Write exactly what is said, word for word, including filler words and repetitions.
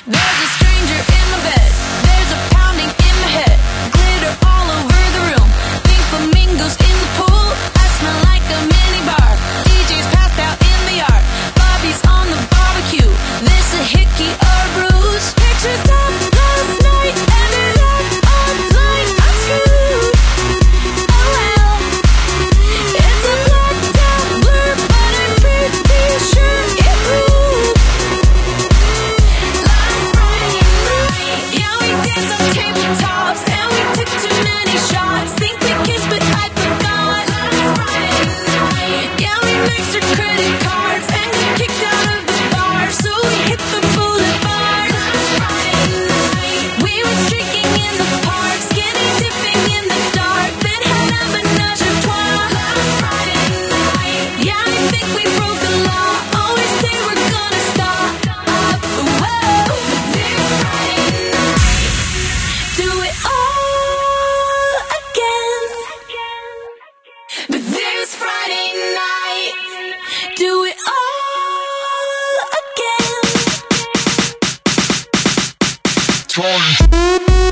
There's a stranger in my bed. There's a pounding in my head. Glitter all over the room. Pink flamingos in the pool. I smell like a mini bar. D J's passed out in the yard. Bobby's on the barbecue. This a hickey or bruise. Pictures of last night ended up online. I'm screwed. Oh well. It's a blacked out blur, but I'm pretty sure it proved. Last Friday night, yeah, we danced on tabletops and we took too many shots. Think we kissed, but I forgot. Last Friday night, yeah, we mixed our credit cards and got kicked out of the bar, so we hit the boulevard. Last Friday night, we were streaking in the park, skinny dipping in the dark, then had a menage a trois. Last Friday night, yeah, I think we broke the law. Always say we're gonna stop. Whoa, this Friday night, do it all again. But this Friday night, do it all again. Time.